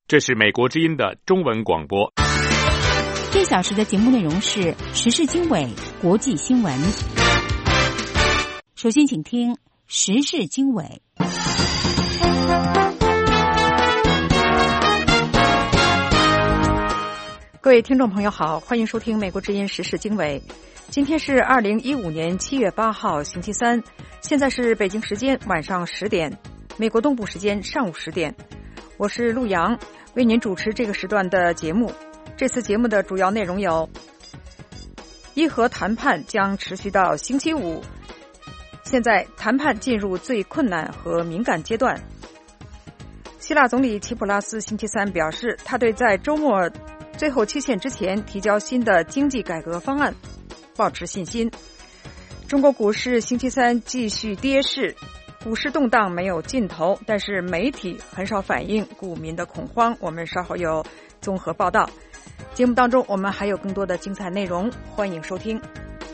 这是美国之音的中文广播。 这小时的节目内容是时事经纬、国际新闻。首先请听时事经纬。 各位听众朋友好，欢迎收听美国之音时事经纬。今天是2015年7月8号星期三，现在是北京时间晚上10点，美国东部时间上午10点。我是陆阳，为您主持这个时段的节目。这次节目的主要内容有：伊核谈判将持续到星期五，现在谈判进入最困难和敏感阶段。希腊总理齐普拉斯星期三表示，他对在周末最后期限之前提交新的经济改革方案保持信心。中国股市星期三继续跌势，股市动荡没有尽头，但是媒体很少反映股民的恐慌。我们稍后有综合报道。节目当中我们还有更多的精彩内容，欢迎收听。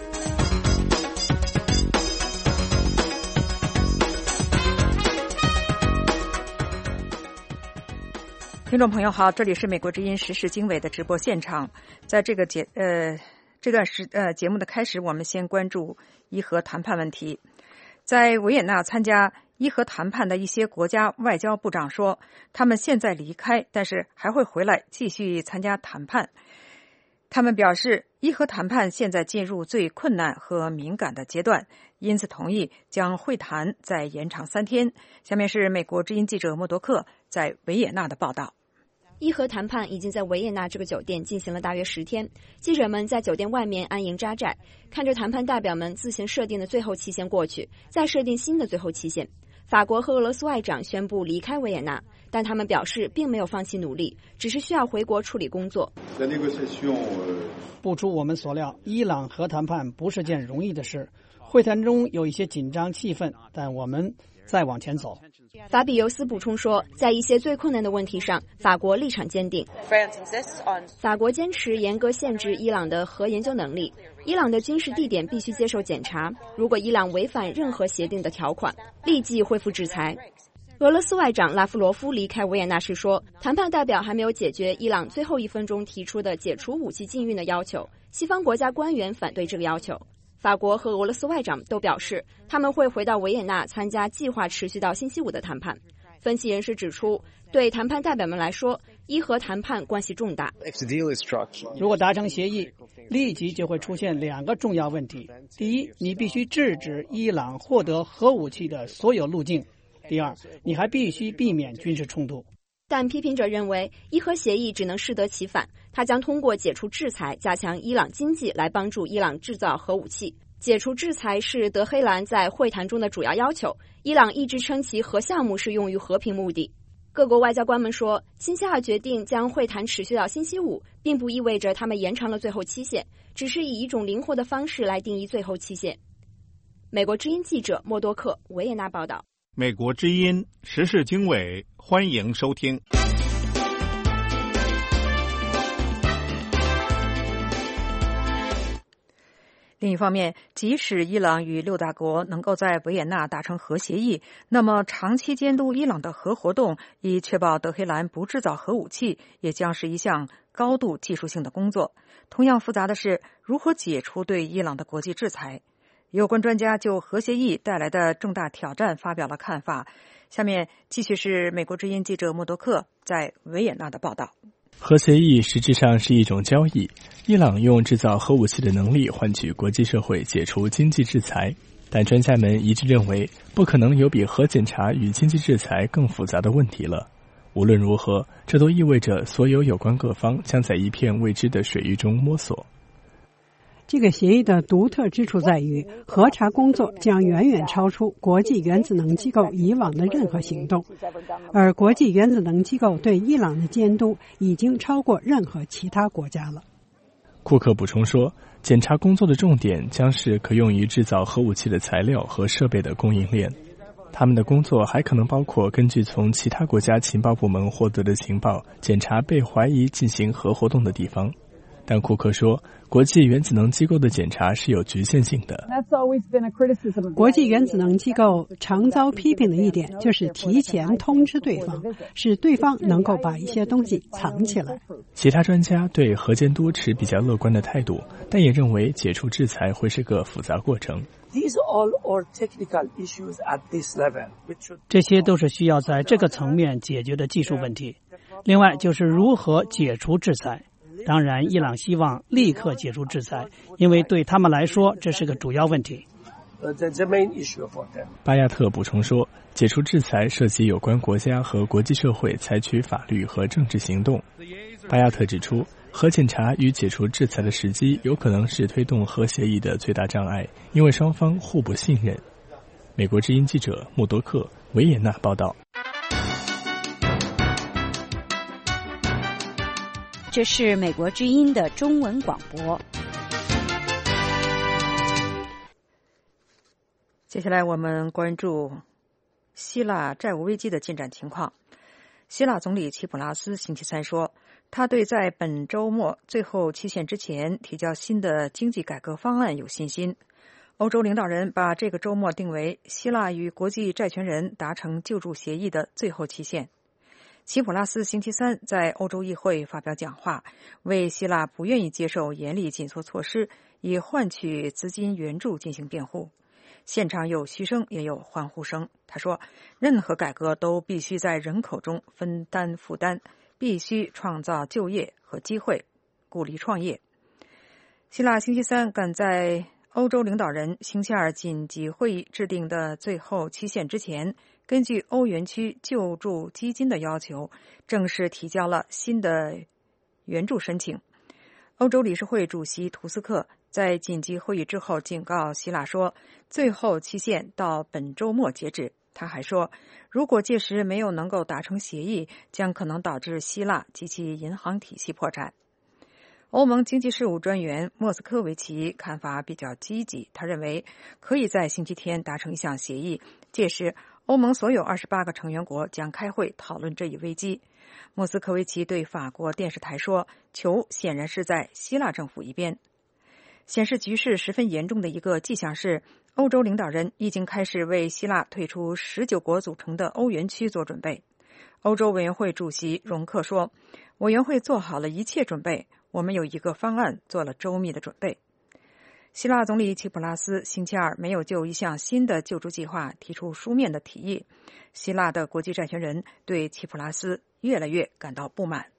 听众朋友好，这里是美国之音时事经纬的直播现场。在这个节目的开始，我们先关注伊核谈判问题。在维也纳参加伊核谈判的一些国家外交部长说，他们现在离开，但是还会回来继续参加谈判。他们表示，伊核谈判现在进入最困难和敏感的阶段，因此同意将会谈再延长3天。下面是美国之音记者默多克在维也纳的报道。 伊核谈判已经在维也纳这个酒店进行了大约10天，记者们在酒店外面安营扎寨，看着谈判代表们自行设定的最后期限过去，再设定新的最后期限。法国和俄罗斯外长宣布离开维也纳，但他们表示并没有放弃努力，只是需要回国处理工作。 不出我们所料，伊朗核谈判不是件容易的事，会谈中有一些紧张气氛，但我们再往前走。 法比尤斯补充说，在一些最困难的问题上，法国立场坚定。法国坚持严格限制伊朗的核研究能力，伊朗的军事地点必须接受检查，如果伊朗违反任何协定的条款，立即恢复制裁。俄罗斯外长拉夫罗夫离开维也纳时说，谈判代表还没有解决伊朗最后1分钟提出的解除武器禁运的要求，西方国家官员反对这个要求。法国和俄罗斯外长都表示，他们会回到维也纳参加计划持续到星期五的谈判。分析人士指出，对谈判代表们来说，伊核谈判关系重大。 如果达成协议，立即就会出现2个重要问题：第一，你必须制止伊朗获得核武器的所有路径；第二，你还必须避免军事冲突。 但批评者认为，伊核协议只能适得其反，它将通过解除制裁加强伊朗经济来帮助伊朗制造核武器。解除制裁是德黑兰在会谈中的主要要求，伊朗一直称其核项目是用于和平目的。各国外交官们说，星期2决定将会谈持续到星期5，并不意味着他们延长了最后期限，只是以一种灵活的方式来定义最后期限。美国之音记者默多克，维也纳报道。 美国之音时事经纬，欢迎收听。 另一方面，即使伊朗与6大国能够在维也纳达成核协议，那么长期监督伊朗的核活动，以确保德黑兰不制造核武器，也将是一项高度技术性的工作。同样复杂的是，如何解除对伊朗的国际制裁。有关专家就核协议带来的重大挑战发表了看法。下面继续是美国之音记者默多克在维也纳的报道。 核协议实质上是一种交易，伊朗用制造核武器的能力换取国际社会解除经济制裁，但专家们一致认为，不可能有比核检查与经济制裁更复杂的问题了。无论如何，这都意味着所有有关各方将在一片未知的水域中摸索。 这个协议的独特之处在于，核查工作将远远超出国际原子能机构以往的任何行动，而国际原子能机构对伊朗的监督已经超过任何其他国家了。 库克补充说，检查工作的重点将是可用于制造核武器的材料和设备的供应链。他们的工作还可能包括根据从其他国家情报部门获得的情报，检查被怀疑进行核活动的地方。 但库克说，国际原子能机构的检查是有局限性的。 国际原子能机构常遭批评的一点就是提前通知对方，使对方能够把一些东西藏起来。 其他专家对核监督持比较乐观的态度，但也认为解除制裁会是个复杂过程。 这些都是需要在这个层面解决的技术问题。另外就是如何解除制裁。当然，伊朗希望立刻解除制裁，因为对他们来说这是个主要问题。 巴亚特补充说，解除制裁涉及有关国家和国际社会采取法律和政治行动。巴亚特指出，核检查与解除制裁的时机有可能是推动核协议的最大障碍，因为双方互不信任。美国之音记者穆多克·维也纳报道。 这是美国之音的中文广播。 接下来我们关注希腊债务危机的进展情况。希腊总理齐普拉斯星期三说，他对在本周末最后期限之前提交新的经济改革方案有信心。欧洲领导人把这个周末定为希腊与国际债权人达成救助协议的最后期限。齐普拉斯星期三在欧洲议会发表讲话，为希腊不愿意接受严厉紧缩措施以换取资金援助进行辩护。现场有嘘声也有欢呼声。他说，任何改革都必须在人口中分担负担，必须创造就业和机会，鼓励创业。希腊星期三赶在欧洲领导人星期二紧急会议制定的最后期限之前，根据欧元区救助基金的要求，正式提交了新的援助申请。欧洲理事会主席图斯克在紧急会议之后警告希腊说，最后期限到本周末截止。他还说，如果届时没有能够达成协议，将可能导致希腊及其银行体系破产。欧盟经济事务专员莫斯科维奇看法比较积极，他认为可以在星期天达成一项协议，届时欧盟所有28个成员国将开会讨论这一危机。莫斯科维奇对法国电视台说，球显然是在希腊政府一边。显示局势十分严重的一个迹象是，欧洲领导人已经开始为希腊退出19国组成的欧元区做准备。欧洲委员会主席容克说，委员会做好了一切准备，我们有一个方案做了周密的准备。希腊总理齐普拉斯星期二没有就一项新的救助计划提出书面的提议。希腊的国际债权人对齐普拉斯越来越感到不满。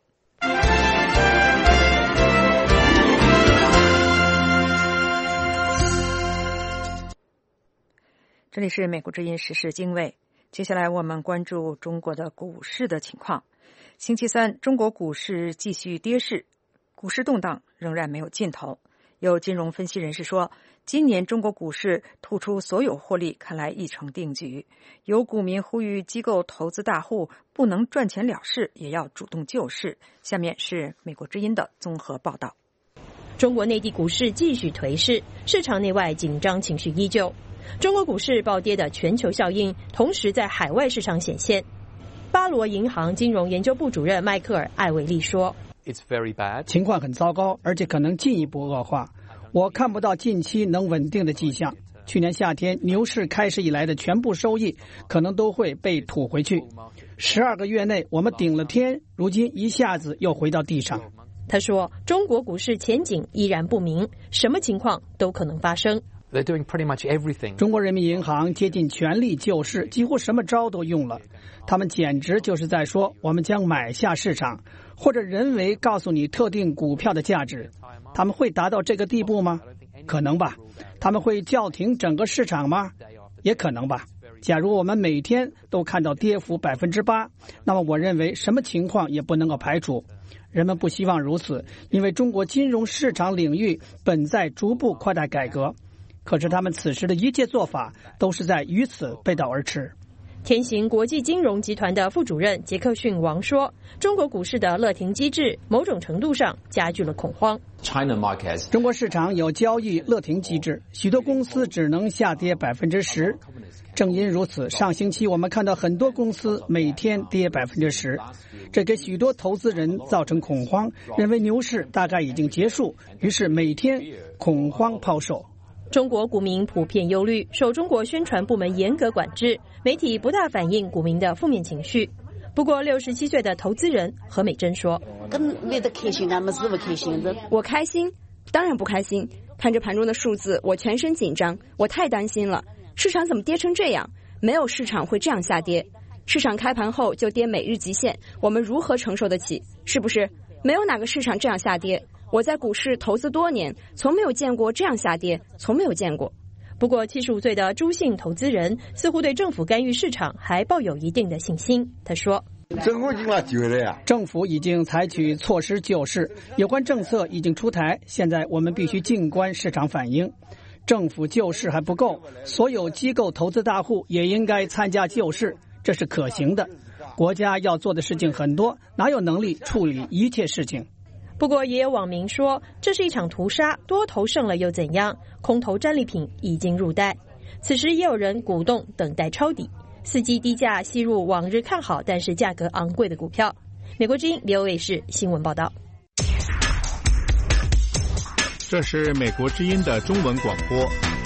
这里是美国之音时事经纬，接下来我们关注中国的股市的情况。星期三，中国股市继续跌势，股市动荡仍然没有尽头。有金融分析人士说，今年中国股市吐出所有获利，看来已成定局。有股民呼吁机构投资大户不能赚钱了事，也要主动救市。下面是美国之音的综合报道。 中国内地股市继续颓势，市场内外紧张情绪依旧。中国股市暴跌的全球效应同时在海外市场显现。巴罗银行金融研究部主任迈克尔·艾维利说， 情况很糟糕，而且可能进一步恶化。我看不到近期能稳定的迹象。去年夏天牛市开始以来的全部收益可能都会被吐回去。12个月内我们顶了天，如今一下子又回到地上。 他说，中国股市前景依然不明，什么情况都可能发生。 中国人民银行竭尽全力救市，几乎什么招都用了。他们简直就是在说，我们将买下市场，或者人为告诉你特定股票的价值。他们会达到这个地步吗？可能吧。他们会叫停整个市场吗？也可能吧。假如我们每天都看到跌幅8%，那么我认为什么情况也不能够排除。人们不希望如此，因为中国金融市场领域本在逐步扩大改革。可是他们此时的一切做法都是在于此背道而驰。 天行国际金融集团的副主任杰克逊王说，中国股市的勒停机制某种程度上加剧了恐慌。 中国市场有交易勒停机制，许多公司只能下跌10%。正因如此，上星期我们看到很多公司每天跌10%，这给许多投资人造成恐慌，认为牛市大概已经结束，于是每天恐慌抛售。 中国股民普遍忧虑，受中国宣传部门严格管制，媒体不大反映股民的负面情绪。不过67岁的投资人何美珍说， 我开心，当然不开心，看着盘中的数字，我全身紧张，我太担心了，市场怎么跌成这样？没有市场会这样下跌，市场开盘后就跌每日极限，我们如何承受得起？是不是？没有哪个市场这样下跌，我在股市投资多年，从没有见过这样下跌，从没有见过。 不过75岁的朱姓投资人似乎对政府干预市场还抱有一定的信心。他说， 政府已经采取措施救市，有关政策已经出台，现在我们必须静观市场反应。政府救市还不够，所有机构投资大户也应该参加救市，这是可行的。国家要做的事情很多，哪有能力处理一切事情？ 不过也有网民说，这是一场屠杀，多头胜了又怎样？空头战利品已经入袋。此时也有人鼓动等待抄底，伺机低价吸入往日看好但是价格昂贵的股票。美国之音 VOA 市新闻报道。 这是美国之音的中文广播。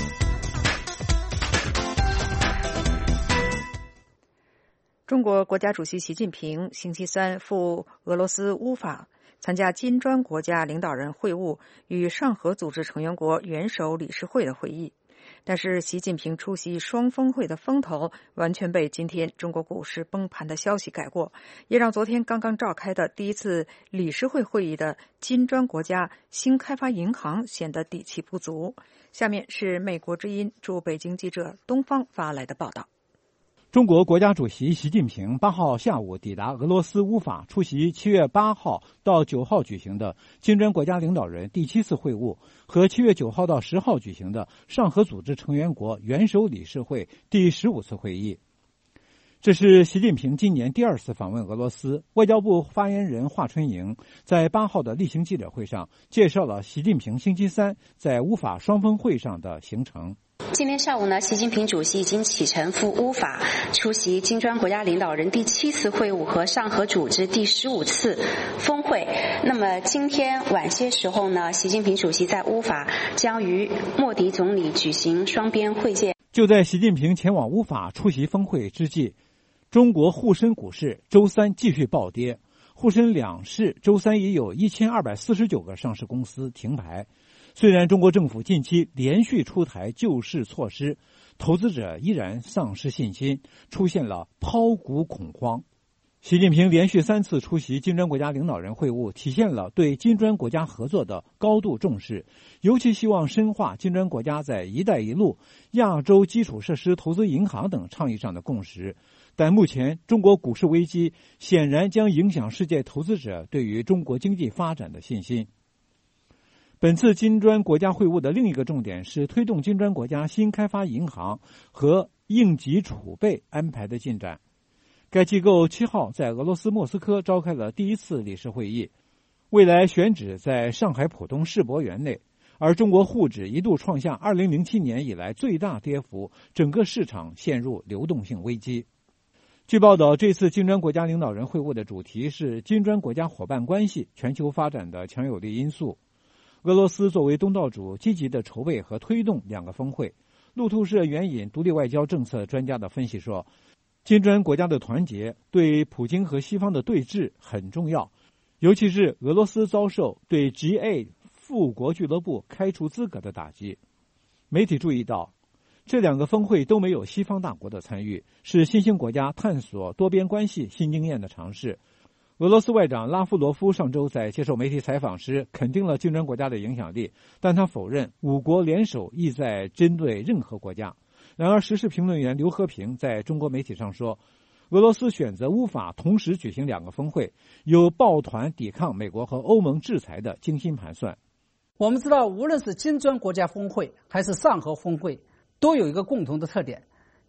中国国家主席习近平星期三赴俄罗斯乌法参加金砖国家领导人会晤与上合组织成员国元首理事会的会议，但是习近平出席双峰会的风头完全被今天中国股市崩盘的消息盖过，也让昨天刚刚召开的第一次理事会会议的金砖国家新开发银行显得底气不足。下面是美国之音驻北京记者东方发来的报道。 中国国家主席习近平8号下午抵达俄罗斯乌法，出席7月8号到9号举行的金砖国家领导人第7次会晤和7月9号到10号举行的上合组织成员国元首理事会第15次会议。这是习近平今年第2次访问俄罗斯。外交部发言人华春莹在8号的例行记者会上介绍了习近平星期三在乌法双峰会上的行程。 今天上午呢，习近平主席已经启程赴乌法，出席金砖国家领导人第7次会晤和上合组织第15次峰会。那么今天晚些时候呢，习近平主席在乌法将与莫迪总理举行双边会见。 就在习近平前往乌法出席峰会之际，中国沪深股市周三继续暴跌，沪深两市周三已有1249个上市公司停牌。虽然中国政府近期连续出台救市措施，投资者依然丧失信心，出现了抛股恐慌。习近平连续3次出席金砖国家领导人会晤，体现了对金砖国家合作的高度重视，尤其希望深化金砖国家在一带一路、亚洲基础设施投资银行等倡议上的共识。但目前中国股市危机显然将影响世界投资者对于中国经济发展的信心。本次金砖国家会晤的另一个重点是推动金砖国家新开发银行和应急储备安排的进展。该机构7号在俄罗斯莫斯科召开了第1次理事会议，未来选址在上海浦东世博园内，而中国沪指一度创下2007年以来最大跌幅，整个市场陷入流动性危机。据报道，这次金砖国家领导人会晤的主题是金砖国家伙伴关系全球发展的强有力因素。俄罗斯作为东道主，积极的筹备和推动2个峰会。路透社援引独立外交政策专家的分析说，金砖国家的团结对普京和西方的对峙很重要，尤其是俄罗斯遭受对 G8 富国俱乐部开除资格的打击。媒体注意到，这2个峰会都没有西方大国的参与，是新兴国家探索多边关系新经验的尝试。俄罗斯外长拉夫罗夫上周在接受媒体采访时肯定了金砖国家的影响力，但他否认5国联手意在针对任何国家。然而，时事评论员刘和平在中国媒体上说，俄罗斯选择乌法同时举行2个峰会，有抱团抵抗美国和欧盟制裁的精心盘算。 我们知道，无论是金砖国家峰会还是上合峰会，都有一个共同的特点，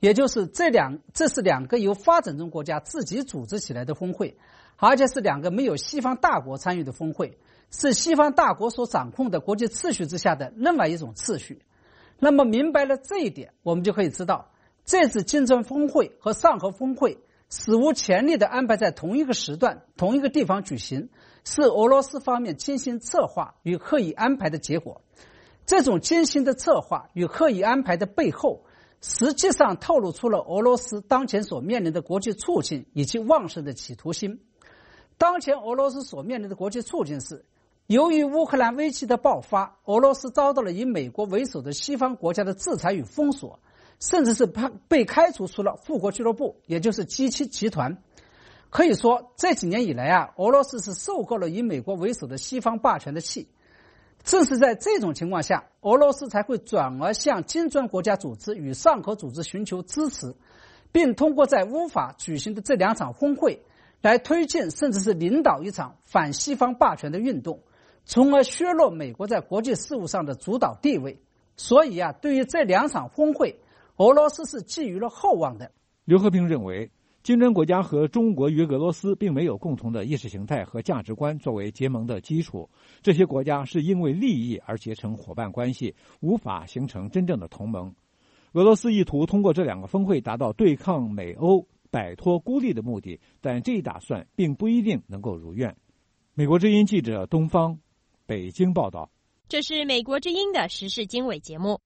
也就是这是两个由发展中国家自己组织起来的峰会，而且是两个没有西方大国参与的峰会，是西方大国所掌控的国际秩序之下的另外一种秩序。那么明白了这一点，我们就可以知道，这次金砖峰会和上合峰会史无前例地安排在同一个时段、同一个地方举行，是俄罗斯方面精心策划与刻意安排的结果。这种精心的策划与刻意安排的背后，实际上透露出了俄罗斯当前所面临的国际处境以及旺盛的企图心。当前俄罗斯所面临的国际处境是，由于乌克兰危机的爆发，俄罗斯遭到了以美国为首的西方国家的制裁与封锁，甚至是被开除出了富国俱乐部，也就是 G7 集团。可以说，这几年以来俄罗斯是受够了以美国为首的西方霸权的气。正是在这种情况下，俄罗斯才会转而向金砖国家组织与上合组织寻求支持，并通过在乌法举行的这2场峰会来推进甚至是领导一场反西方霸权的运动，从而削弱美国在国际事务上的主导地位。所以对于这2场峰会，俄罗斯是寄予了厚望的。 刘和平认为，金砖国家和中国与俄罗斯并没有共同的意识形态和价值观作为结盟的基础，这些国家是因为利益而结成伙伴关系，无法形成真正的同盟。俄罗斯意图通过这2个峰会达到对抗美欧、摆脱孤立的目的，但这一打算并不一定能够如愿。美国之音记者东方，北京报道。 这是美国之音的时事经纬节目。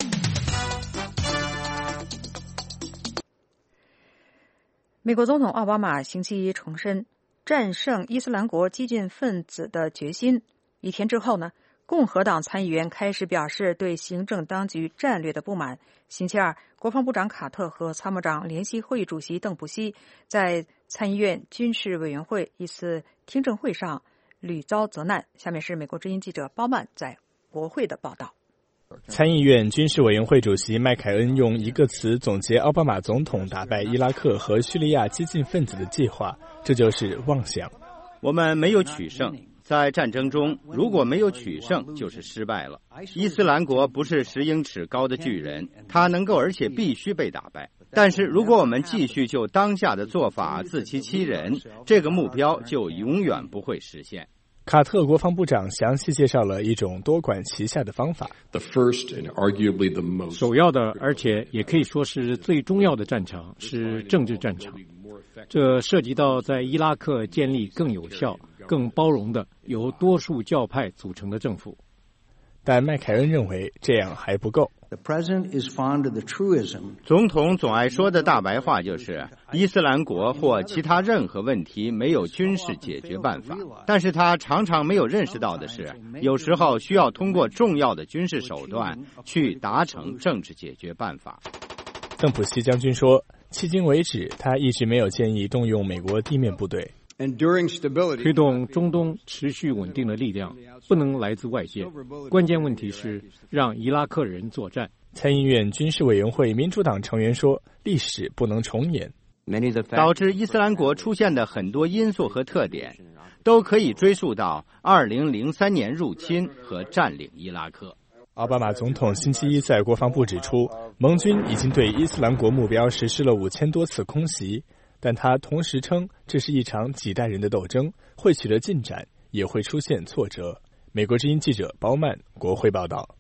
美国总统奥巴马星期一重申战胜伊斯兰国激进分子的决心。一天之后呢，共和党参议员开始表示对行政当局战略的不满。星期二，国防部长卡特和参谋长联席会议主席邓布西在参议院军事委员会一次听证会上屡遭责难。下面是美国之音记者包曼在国会的报道。 参议院军事委员会主席麦凯恩用一个词总结奥巴马总统打败伊拉克和叙利亚激进分子的计划，这就是妄想。 我们没有取胜，在战争中如果没有取胜就是失败了。伊斯兰国不是10英尺高的巨人，他能够而且必须被打败。但是如果我们继续就当下的做法自欺欺人，这个目标就永远不会实现。 卡特国防部长详细介绍了一种多管齐下的方法。 首要的，而且也可以说是最重要的战场是政治战场。这涉及到在伊拉克建立更有效、更包容的由多数教派组成的政府。 但麦凯恩认为这样还不够。 总统总爱说的大白话就是，伊斯兰国或其他任何问题没有军事解决办法。但是他常常没有认识到的是，有时候需要通过重要的军事手段去达成政治解决办法。 邓普西将军说，迄今为止，他一直没有建议动用美国地面部队。 推动中东持续稳定的力量不能来自外界，关键问题是让伊拉克人作战。 参议院军事委员会民主党成员说，历史不能重演。 导致伊斯兰国出现的很多因素和特点，都可以追溯到2003年入侵和占领伊拉克。 奥巴马总统星期一在国防部指出，盟军已经对伊斯兰国目标实施了5000多次空袭。但他同时称，这是一场几代人的斗争，会取得进展，也会出现挫折。美国之音记者包曼，国会报道。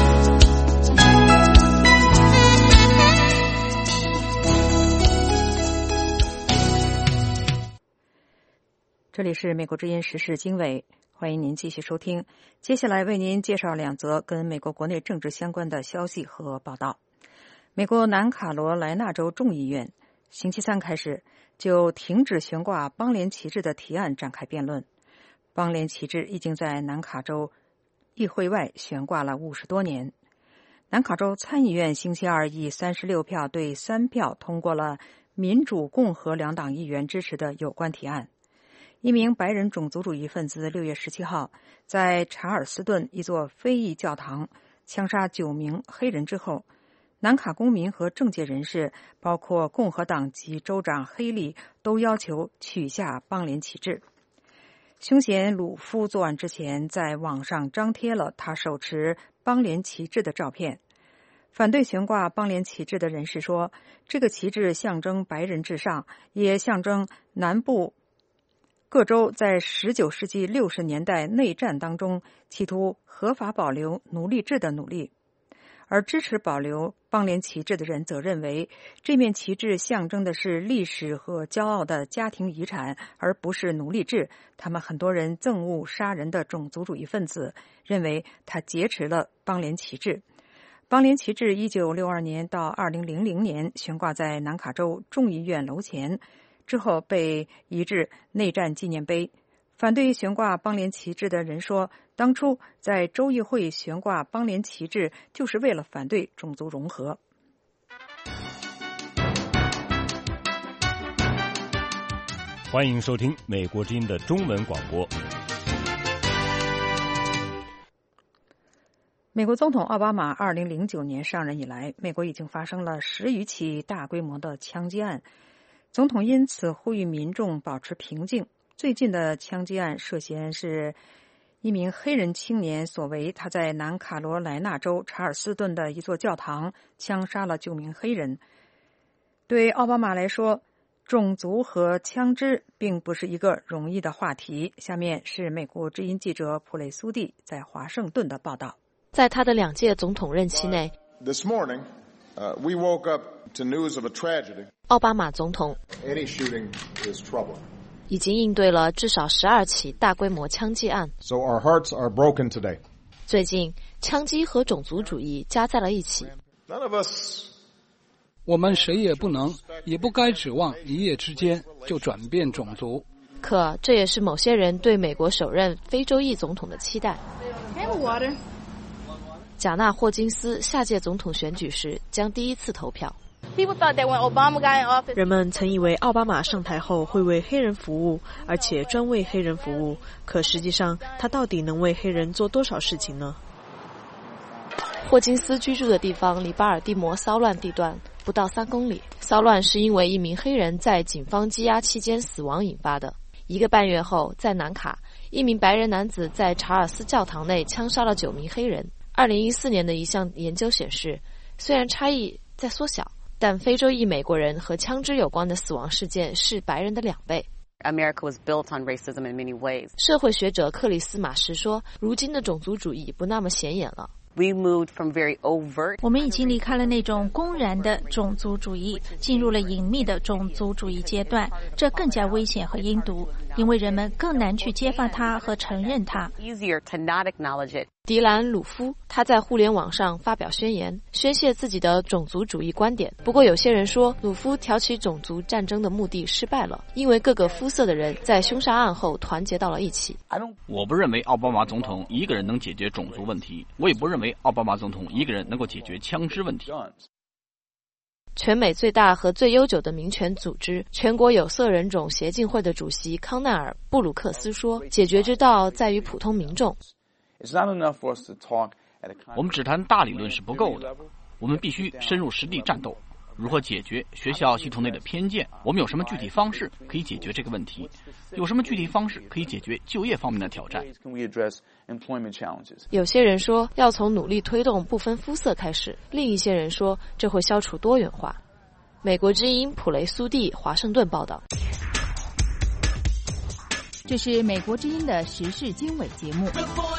这里是美国之音时事经纬，欢迎您继续收听。接下来为您介绍2则跟美国国内政治相关的消息和报道。美国南卡罗来纳州众议院星期三开始就停止悬挂邦联旗帜的提案展开辩论。邦联旗帜已经在南卡州议会外悬挂了50多年。南卡州参议院星期二以36票对3票通过了民主共和2党议员支持的有关提案。一名白人种族主义分子6月17号在查尔斯顿一座非裔教堂枪杀9名黑人之后，南卡公民和政界人士，包括共和党籍州长黑利，都要求取下邦联旗帜。凶嫌鲁夫作案之前在网上张贴了他手持邦联旗帜的照片。 反对悬挂邦联旗帜的人士说，这个旗帜象征白人至上，也象征南部各州在19世纪60年代内战当中企图合法保留奴隶制的努力。而支持保留邦联旗帜的人则认为，这面旗帜象征的是历史和骄傲的家庭遗产，而不是奴隶制。他们很多人憎恶杀人的种族主义分子，认为他劫持了邦联旗帜。邦联旗帜1962年到2000年悬挂在南卡州众议院楼前，之后被移至内战纪念碑。反对悬挂邦联旗帜的人说，当初在州议会悬挂邦联旗帜就是为了反对种族融合。 欢迎收听美国之音的中文广播。 美国总统奥巴马2009年上任以来，美国已经发生了10余起大规模的枪击案，总统因此呼吁民众保持平静。最近的枪击案涉嫌是一名黑人青年所为，他在南卡罗来纳州查尔斯顿的一座教堂枪杀了9名黑人。对奥巴马来说，种族和枪支并不是一个容易的话题。下面是美国之音记者普雷苏蒂在华盛顿的报道。 在他的2届总统任期内， This morning, we woke up to news of a tragedy. 奥巴马总统 Any shooting is trouble. 已经应对了至少12起大规模枪击案。 So our hearts are broken today. 最近，枪击和种族主义加在了一起。 None of us. 我们谁也不能，也不该指望一夜之间就转变种族。 可这也是某些人对美国首任非洲裔总统的期待。贾纳·霍金斯下届总统选举时将第一次投票。 人们曾以为奥巴马上台后会为黑人服务，而且专为黑人服务。可实际上，他到底能为黑人做多少事情呢？ 霍金斯居住的地方离巴尔的摩骚乱地段不到3公里。骚乱是因为一名黑人在警方羁押期间死亡引发的。1个半月后，在南卡，一名白人男子在查尔斯教堂内枪杀了9名黑人。2014年的一项研究显示，虽然差异在缩小，但非洲裔美国人和枪支有关的死亡事件是白人的2倍。 America was built on racism in many ways. 社会学者克里斯马什说，如今的种族主义不那么显眼了。 We moved from very overt. 我们已经离开了那种公然的种族主义，进入了隐秘的种族主义阶段，这更加危险和阴毒，因为人们更难去揭发它和承认它。 Easier to not acknowledge it. 迪兰·鲁夫他在互联网上发表宣言，宣泄自己的种族主义观点。不过有些人说，鲁夫挑起种族战争的目的失败了，因为各个肤色的人在凶杀案后团结到了一起。 我不认为奥巴马总统一个人能解决种族问题，我也不认为奥巴马总统一个人能够解决枪支问题。 全美最大和最悠久的民权组织全国有色人种协进会的主席康奈尔·布鲁克斯说，解决之道在于普通民众。 我们只谈大理论是不够的，我们必须深入实地战斗。如何解决学校系统内的偏见？我们有什么具体方式可以解决这个问题？有什么具体方式可以解决就业方面的挑战？ 有些人说要从努力推动不分肤色开始，另一些人说这会消除多元化。美国之音普雷苏蒂华盛顿报道。 这是美国之音的时事经纬节目。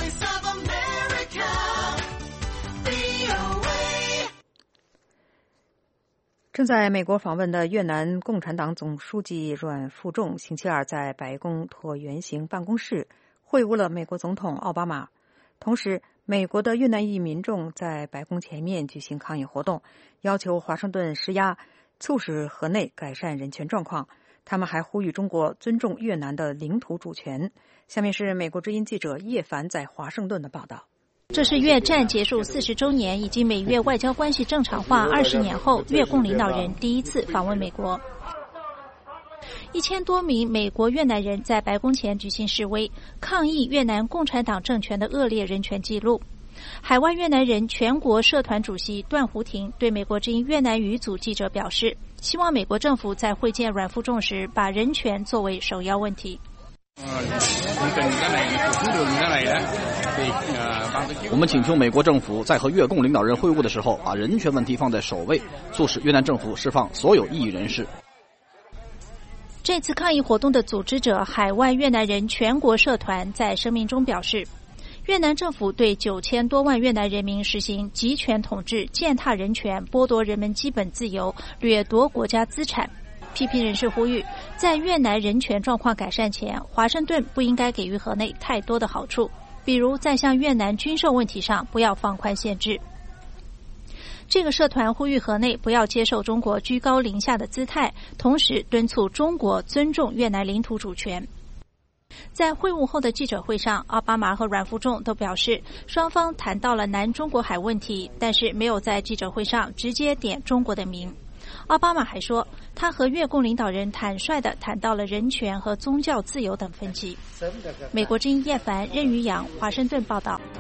正在美国访问的越南共产党总书记阮富仲星期二在白宫椭圆形办公室会晤了美国总统奥巴马。同时，美国的越南裔民众在白宫前面举行抗议活动，要求华盛顿施压，促使河内改善人权状况。他们还呼吁中国尊重越南的领土主权。下面是美国之音记者叶凡在华盛顿的报道。 这是越战结束40周年以及美越外交关系正常化20年后，越共领导人第一次访问美国。1000多名美国越南人在白宫前举行示威，抗议越南共产党政权的恶劣人权记录。海外越南人全国社团主席段胡婷对美国之音越南语组记者表示，希望美国政府在会见阮富仲时把人权作为首要问题。 我们请求美国政府在和越共领导人会晤的时候，把人权问题放在首位，促使越南政府释放所有异议人士。 这次抗议活动的组织者海外越南人全国社团在声明中表示，越南政府对9000多万越南人民实行集权统治，践踏人权，剥夺人们基本自由，掠夺国家资产。批评人士呼吁，在越南人权状况改善前，华盛顿不应该给予河内太多的好处，比如在向越南军售问题上不要放宽限制。这个社团呼吁河内不要接受中国居高临下的姿态，同时敦促中国尊重越南领土主权。在会晤后的记者会上，奥巴马和阮富仲都表示，双方谈到了南中国海问题，但是没有在记者会上直接点中国的名。奥巴马还说，他和越共领导人坦率地谈到了人权和宗教自由等分歧。美国之音叶凡、任于洋，华盛顿报道。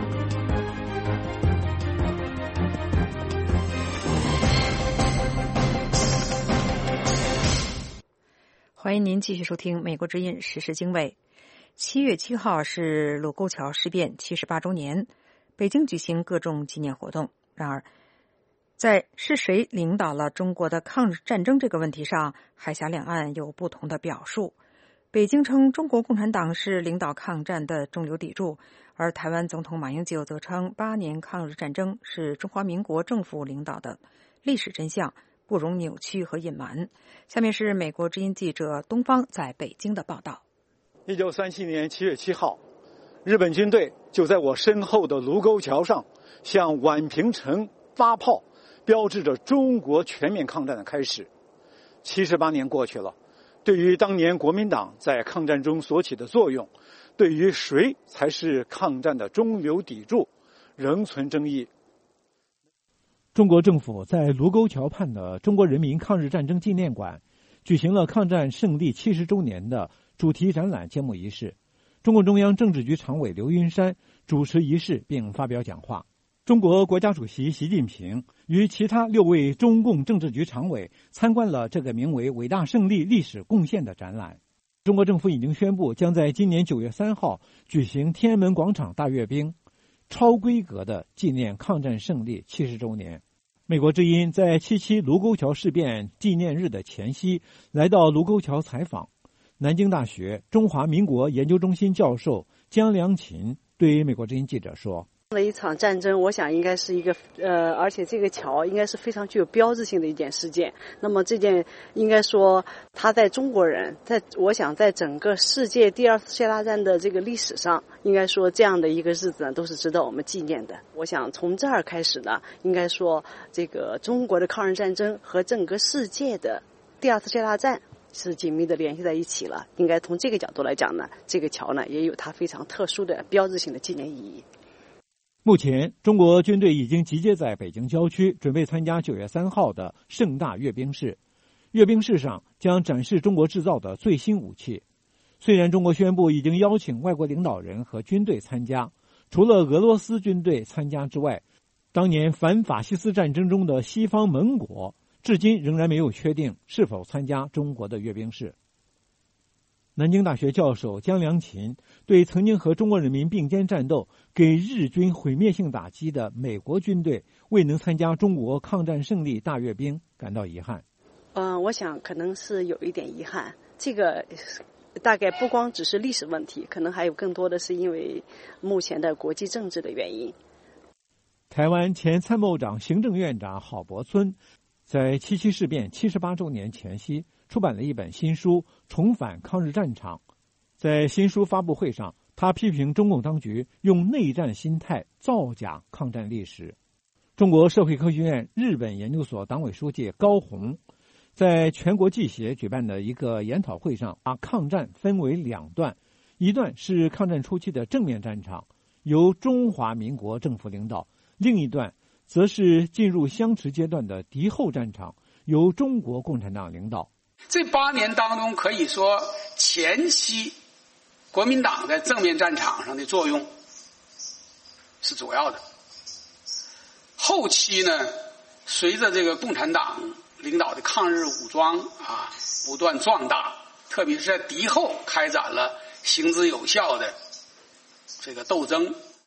欢迎您继续收听美国之音时事经纬。7月7号是卢沟桥事变78周年，北京举行各种纪念活动。然而，在是谁领导了中国的抗日战争这个问题上，海峡两岸有不同的表述。北京称中国共产党是领导抗战的中流砥柱，而台湾总统马英九则称8年抗日战争是中华民国政府领导的，历史真相不容扭曲和隐瞒。下面是美国之音记者东方在北京的报道。 1937年7月7号，日本军队就在我身后的卢沟桥上向宛平城发炮，标志着中国全面抗战的开始。78年过去了，对于当年国民党在抗战中所起的作用，对于谁才是抗战的中流砥柱，仍存争议。 中国政府在卢沟桥畔的中国人民抗日战争纪念馆举行了抗战胜利70周年的主题展览揭幕仪式。中共中央政治局常委刘云山主持仪式并发表讲话。中国国家主席习近平与其他6位中共政治局常委参观了这个名为伟大胜利历史贡献的展览。中国政府已经宣布将在今年9月3号举行天安门广场大阅兵，超规格的纪念抗战胜利70周年。美国之音在77卢沟桥事变纪念日的前夕来到卢沟桥采访。南京大学中华民国研究中心教授江良琴对美国之音记者说， 的一场战争，我想应该是一个而且这个桥应该是非常具有标志性的一件事件。那么这件应该说，它在中国人，我想在整个世界第2次世界大战的这个历史上，应该说这样的一个日子呢，都是值得我们纪念的。我想从这儿开始呢，应该说这个中国的抗日战争和整个世界的第2次世界大战是紧密的联系在一起了。应该从这个角度来讲呢，这个桥呢也有它非常特殊的标志性的纪念意义。 目前，中国军队已经集结在北京郊区，准备参加9月3号的盛大阅兵式。阅兵式上将展示中国制造的最新武器。虽然中国宣布已经邀请外国领导人和军队参加，除了俄罗斯军队参加之外，当年反法西斯战争中的西方盟国至今仍然没有确定是否参加中国的阅兵式。南京大学教授江良琴对曾经和中国人民并肩战斗、给日军毁灭性打击的美国军队未能参加中国抗战胜利大阅兵感到遗憾。 我想可能是有一点遗憾，这个大概不光只是历史问题，可能还有更多的是因为目前的国际政治的原因。 台湾前参谋长、行政院长郝柏村在77事变78周年前夕出版了一本新书《重返抗日战场》。在新书发布会上，他批评中共当局用内战心态造假抗战历史。中国社会科学院日本研究所党委书记高虹在全国技协举办的一个研讨会上，把抗战分为2段，一段是抗战初期的正面战场，由中华民国政府领导；另一段则是进入相持阶段的敌后战场，由中国共产党领导。 这8年当中，可以说前期国民党在正面战场上的作用是主要的，后期呢，随着这个共产党领导的抗日武装不断壮大，特别是在敌后开展了行之有效的这个斗争，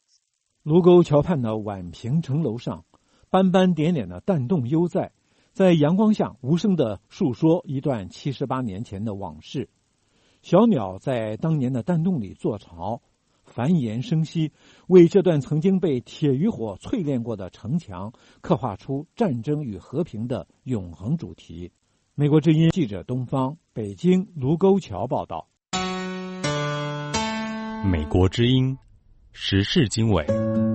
卢沟桥畔的宛平城楼上，斑斑点点的弹洞悠在，在阳光下无声地述说一段78年前的往事。小鸟在当年的弹洞里做巢，繁衍生息，为这段曾经被铁与火淬炼过的城墙刻画出战争与和平的永恒主题。美国之音记者东方，北京卢沟桥报道。 美国之音时事经纬。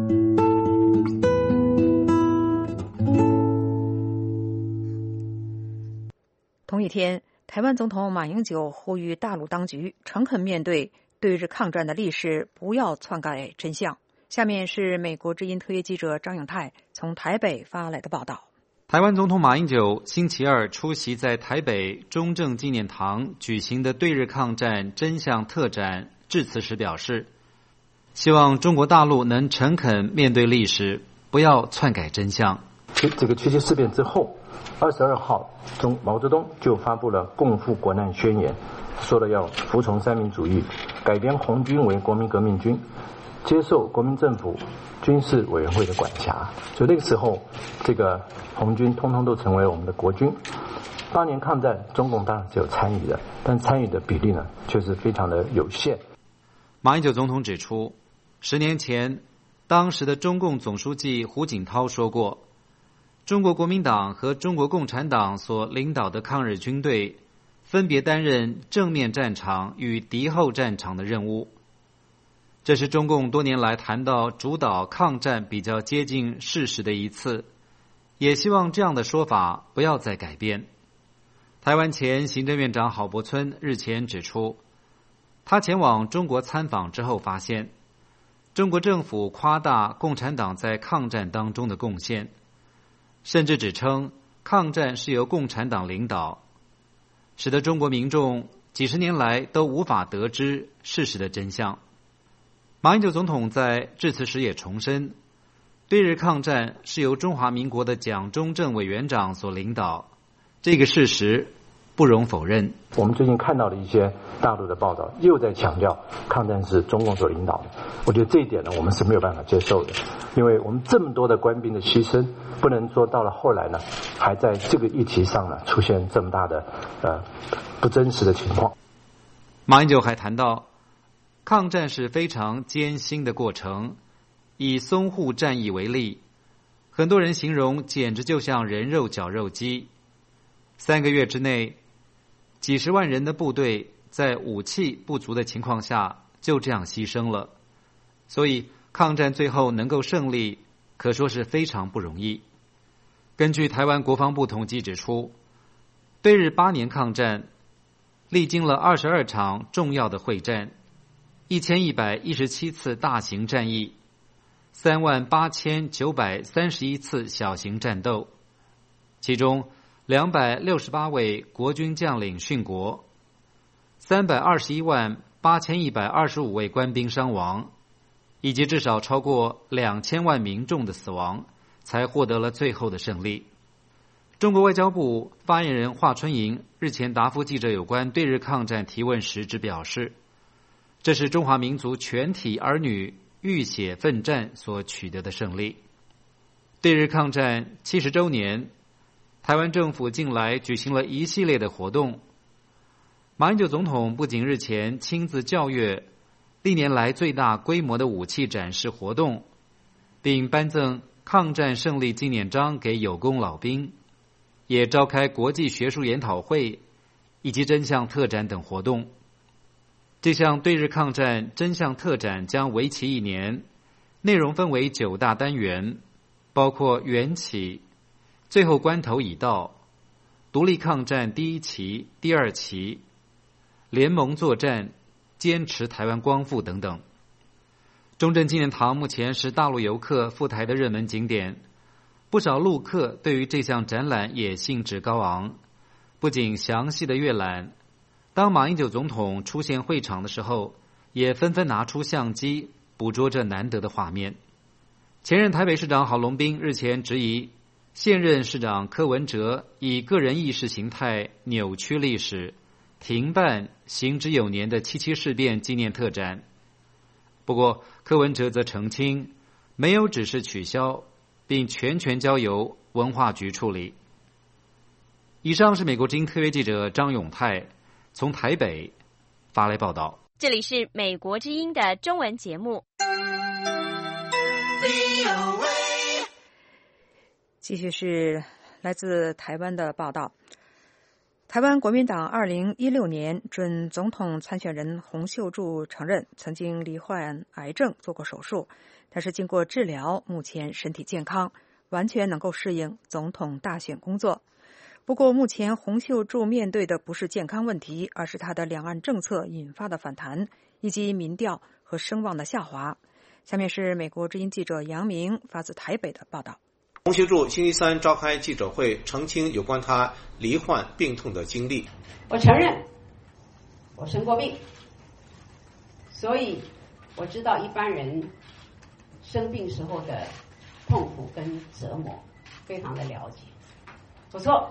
同一天，台湾总统马英九呼吁大陆当局诚恳面对对日抗战的历史，不要篡改真相。下面是美国之音特约记者张永泰从台北发来的报道。 台湾总统马英九星期二出席在台北中正纪念堂举行的对日抗战真相特展致辞时表示，希望中国大陆能诚恳面对历史，不要篡改真相。 这个七七事变之后，22号毛泽东就发布了共赴国难宣言，说了要服从三民主义，改编红军为国民革命军，接受国民政府军事委员会的管辖。所以那个时候，这个红军通通都成为我们的国军。当年抗战，中共当然是有参与的，但参与的比例呢，却是非常的有限。 马英九总统指出，10年前，当时的中共总书记胡锦涛说过，中国国民党和中国共产党所领导的抗日军队分别担任正面战场与敌后战场的任务。这是中共多年来谈到主导抗战比较接近事实的一次，也希望这样的说法不要再改变。台湾前行政院长郝柏村日前指出，他前往中国参访之后发现，中国政府夸大共产党在抗战当中的贡献，甚至指称抗战是由共产党领导，使得中国民众几十年来都无法得知事实的真相。马英九总统在致辞时也重申，对日抗战是由中华民国的蒋中正委员长所领导，这个事实不容否认。 我们最近看到的一些大陆的报道，又在强调抗战是中共所领导的。我觉得这一点呢，我们是没有办法接受的，因为我们这么多的官兵的牺牲，不能说到了后来呢，还在这个议题上呢出现这么大的不真实的情况。 马英九还谈到，抗战是非常艰辛的过程。以淞沪战役为例，很多人形容简直就像人肉绞肉机。3个月之内，几十万人的部队在武器不足的情况下就这样牺牲了。所以抗战最后能够胜利，可说是非常不容易。根据台湾国防部统计指出，对日8年抗战历经了22场重要的会战，1117次大型战役，38931次小型战斗，其中268位国军将领殉国，3218125位官兵伤亡，以及至少超过2000万民众的死亡，才获得了最后的胜利。中国外交部发言人华春莹日前答复记者有关对日抗战提问时只表示，这是中华民族全体儿女浴血奋战所取得的胜利。对日抗战70周年，台湾政府近来举行了一系列的活动。马英九总统不仅日前亲自校阅历年来最大规模的武器展示活动，并颁赠抗战胜利纪念章给有功老兵，也召开国际学术研讨会以及真相特展等活动。这项对日抗战真相特展将为期1年，内容分为9大单元，包括缘起、最后关头已到、独立抗战第1期、第2期、联盟作战、坚持台湾光复等等。中正纪念堂目前是大陆游客赴台的热门景点，不少陆客对于这项展览也兴致高昂，不仅详细的阅览，当马英九总统出现会场的时候，也纷纷拿出相机捕捉这难得的画面。前任台北市长郝龙斌日前质疑现任市长柯文哲以个人意识形态扭曲历史，停办行之有年的77事变纪念特展。不过柯文哲则澄清， 没有指示取消，并全权交由文化局处理。以上是美国之音特约记者张永泰从台北发来报道。 这里是美国之音的中文节目。 继续是来自台湾的报道。台湾国民党2016年准总统参选人洪秀柱承认曾经罹患癌症，做过手术，但是经过治疗，目前身体健康，完全能够适应总统大选工作。不过目前洪秀柱面对的不是健康问题，而是他的两岸政策引发的反弹，以及民调和声望的下滑。下面是美国之音记者杨明发自台北的报道。 洪秀柱星期三召开记者会，澄清有关他罹患病痛的经历。 我承认我生过病，所以我知道一般人生病时候的痛苦跟折磨，非常的了解。不错，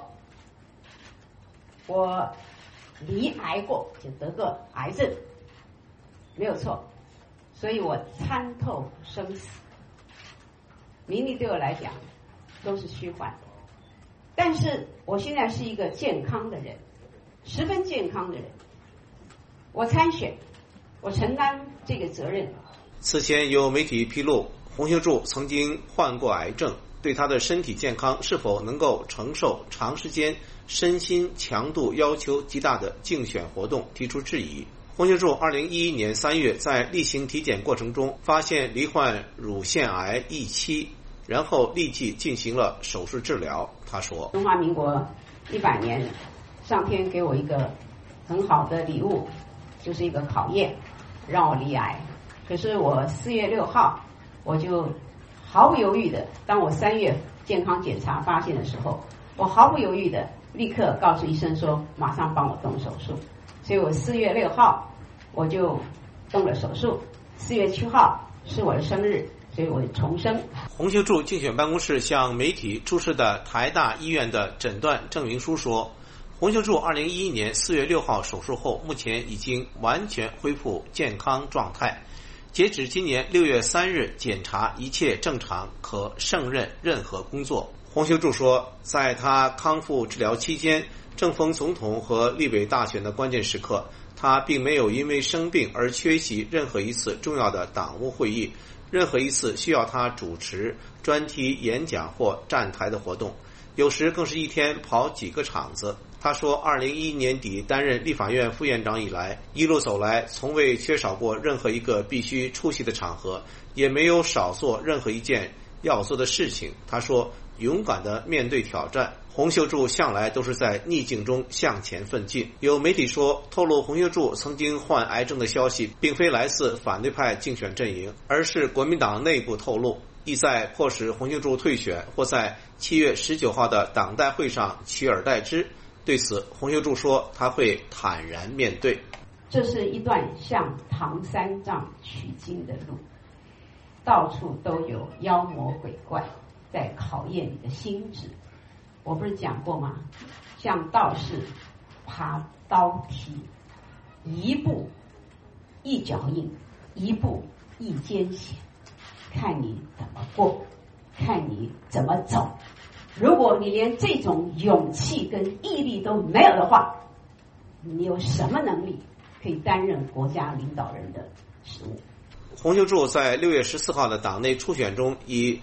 我罹癌过，就得过癌症，没有错，所以我参透生死。名利对我来讲都是虚幻的，但是我现在是一个健康的人，十分健康的人。我参选，我承担这个责任。 此前有媒体披露，洪秀柱曾经患过癌症，对他的身体健康是否能够承受长时间身心强度要求极大的竞选活动提出质疑。洪秀柱2011年3月在例行体检过程中发现罹患乳腺癌1期，然后立即进行了手术治疗。他说， 中华民国100年，上天给我一个很好的礼物，就是一个考验，让我罹癌。可是我4月6号，我就毫不犹豫的，当我3月健康检查发现的时候，我毫不犹豫的立刻告诉医生说，马上帮我动手术。所以我4月6号我就动了手术，4月7号是我的生日，所以我重生。 洪秀柱竞选办公室向媒体出示的台大医院的诊断证明书说，洪秀柱2011年4月6号手术后，目前已经完全恢复健康状态。截止今年6月3日检查一切正常，可胜任任何工作。洪秀柱说，在他康复治疗期间，正逢总统和立委大选的关键时刻，他并没有因为生病而缺席任何一次重要的党务会议，任何一次需要他主持专题演讲或站台的活动，有时更是一天跑几个场子。他说，2011年底担任立法院副院长以来，一路走来从未缺少过任何一个必须出席的场合，也没有少做任何一件要做的事情。他说，勇敢地面对挑战，洪秀柱向来都是在逆境中向前奋进。有媒体说，透露洪秀柱曾经患癌症的消息并非来自反对派竞选阵营，而是国民党内部透露，意在迫使洪秀柱退选，或在7月19号的党代会上取而代之。对此，洪秀柱说，他会坦然面对。 这是一段向唐三藏取经的路，到处都有妖魔鬼怪在考验你的心智。我不是讲过吗？像道士爬刀梯，一步一脚印，一步一艰险，看你怎么过，看你怎么走。如果你连这种勇气跟毅力都没有的话，你有什么能力可以担任国家领导人的职务？ 洪秀柱在6月14号的党内初选中，以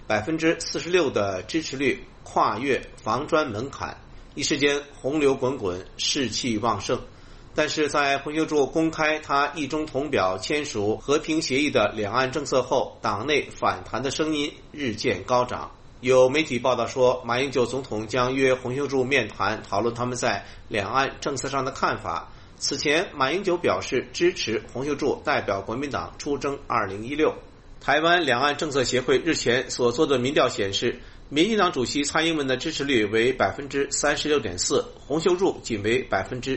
46%的支持率跨越防专门槛，一时间洪流滚滚，士气旺盛。但是在洪秀柱公开他意中同表签署和平协议的两岸政策后，党内反弹的声音日渐高涨。有媒体报道说，马英九总统将约洪秀柱面谈，讨论他们在两岸政策上的看法。此前，马英九表示支持洪秀柱代表国民党出征2016。台湾两岸政策协会日前所做的民调显示，民进党主席蔡英文的支持率为 36.4%， 洪秀柱仅为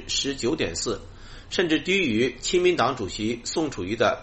19.4%， 甚至低于亲民党主席宋楚瑜的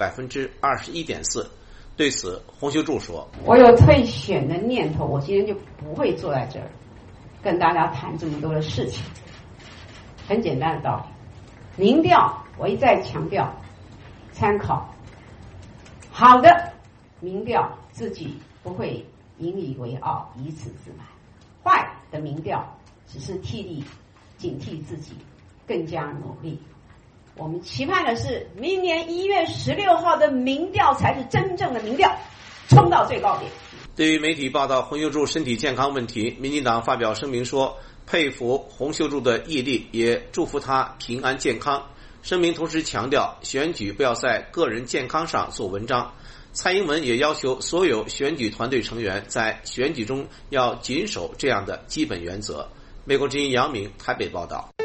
21.4%。对此，洪秀柱说， 我有退选的念头，我今天就不会坐在这儿跟大家谈这么多的事情。很简单的道理，民调我一再强调参考好的民调，自己不会引以为傲，以此自满。坏的民调只是替力警惕自己，更加努力。我们期盼的是，明年1月16号的民调才是真正的民调，冲到最高点。 对于媒体报道洪秀柱身体健康问题，民进党发表声明说，佩服洪秀柱的毅力，也祝福他平安健康。声明同时强调，选举不要在个人健康上做文章。蔡英文也要求所有选举团队成员在选举中要谨守这样的基本原则。美国之音杨明台北报道。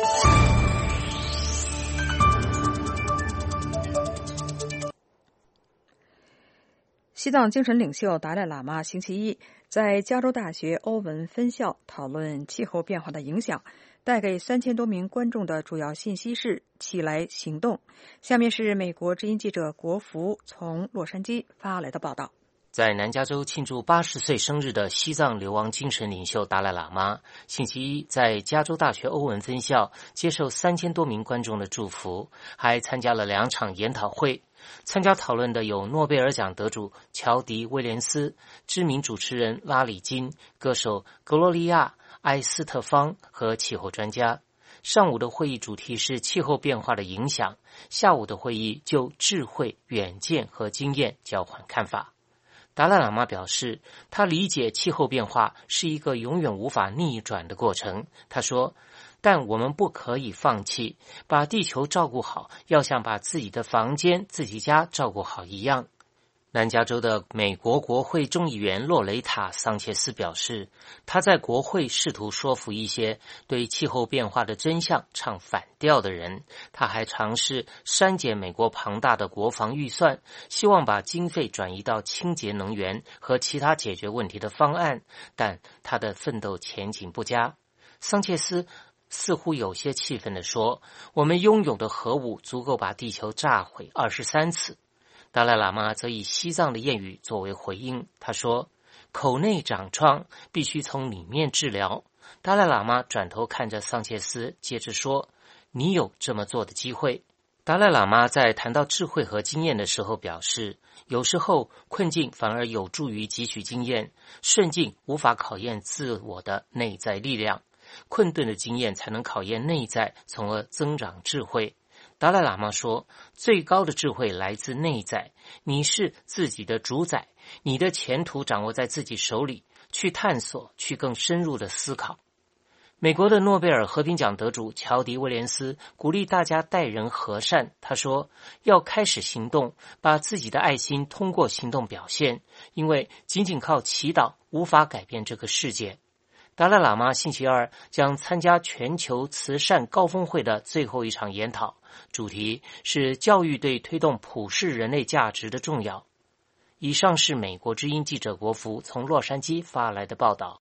西藏精神领袖达赖喇嘛星期一在加州大学欧文分校讨论气候变化的影响，带给3000多名观众的主要信息是起来行动。下面是美国之音记者国福从洛杉矶发来的报道。 在南加州庆祝80岁生日的西藏流亡精神领袖达赖喇嘛星期一在加州大学欧文分校接受3000多名观众的祝福，还参加了2场研讨会。参加讨论的有诺贝尔奖得主乔迪·威廉斯、知名主持人拉里金、歌手格洛利亚·埃斯特芳和气候专家。上午的会议主题是气候变化的影响，下午的会议就智慧、远见和经验交换看法。达赖喇嘛表示，他理解气候变化是一个永远无法逆转的过程。他说，但我们不可以放弃，把地球照顾好，要像把自己的房间、自己家照顾好一样。南加州的美国国会众议员洛雷塔·桑切斯表示，他在国会试图说服一些对气候变化的真相唱反调的人。他还尝试删减美国庞大的国防预算，希望把经费转移到清洁能源和其他解决问题的方案，但他的奋斗前景不佳。桑切斯似乎有些气愤地说，我们拥有的核武足够把地球炸毁23次。达赖喇嘛则以西藏的谚语作为回应，他说，口内长疮必须从里面治疗。达赖喇嘛转头看着桑切斯，接着说，你有这么做的机会。达赖喇嘛在谈到智慧和经验的时候表示，有时候困境反而有助于汲取经验，顺境无法考验自我的内在力量，困顿的经验才能考验内在，从而增长智慧。达赖喇嘛说，最高的智慧来自内在，你是自己的主宰，你的前途掌握在自己手里，去探索，去更深入的思考。美国的诺贝尔和平奖得主乔迪·威廉斯鼓励大家待人和善，他说，要开始行动，把自己的爱心通过行动表现，因为仅仅靠祈祷无法改变这个世界。达赖喇嘛星期二将参加全球慈善高峰会的最后一场研讨，主题是教育对推动普世人类价值的重要。以上是美国之音记者国福从洛杉矶发来的报道。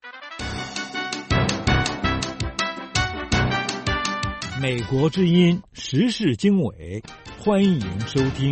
美国之音时事经纬，欢迎收听。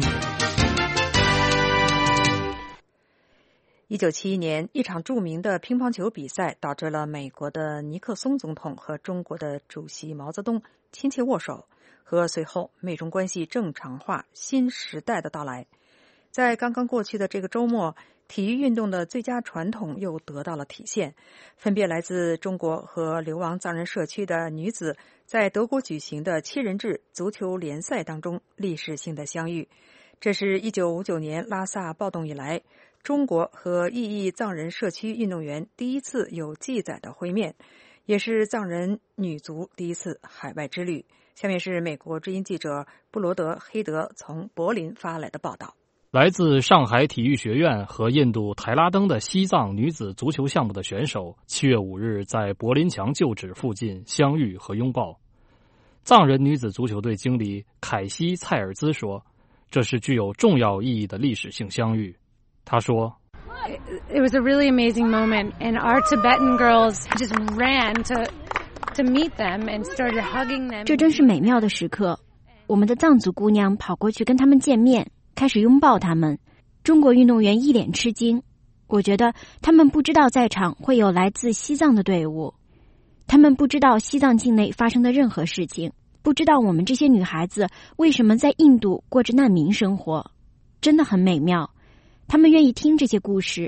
1971年，一场著名的乒乓球比赛导致了美国的尼克松总统和中国的主席毛泽东亲切握手，和随后美中关系正常化新时代的到来。在刚刚过去的这个周末，体育运动的最佳传统又得到了体现，分别来自中国和流亡藏人社区的女子在德国举行的7人制足球联赛当中历史性的相遇。这是1959年拉萨暴动以来，中国和异议藏人社区运动员第一次有记载的会面，也是藏人女足第一次海外之旅。下面是美国之音记者布罗德·黑德从柏林发来的报道。 来自上海体育学院和印度台拉登的西藏女子足球项目的选手7月5日在柏林墙旧址附近相遇和拥抱。藏人女子足球队经理凯西·蔡尔兹说，这是具有重要意义的历史性相遇。他说， It was a really amazing moment, and our Tibetan girls just ran to meet them and started hugging them. 这真是美妙的时刻，我们的藏族姑娘跑过去跟他们见面，开始拥抱他们。中国运动员一脸吃惊，我觉得他们不知道在场会有来自西藏的队伍，他们不知道西藏境内发生的任何事情，不知道我们这些女孩子为什么在印度过着难民生活，真的很美妙。他们愿意听这些故事，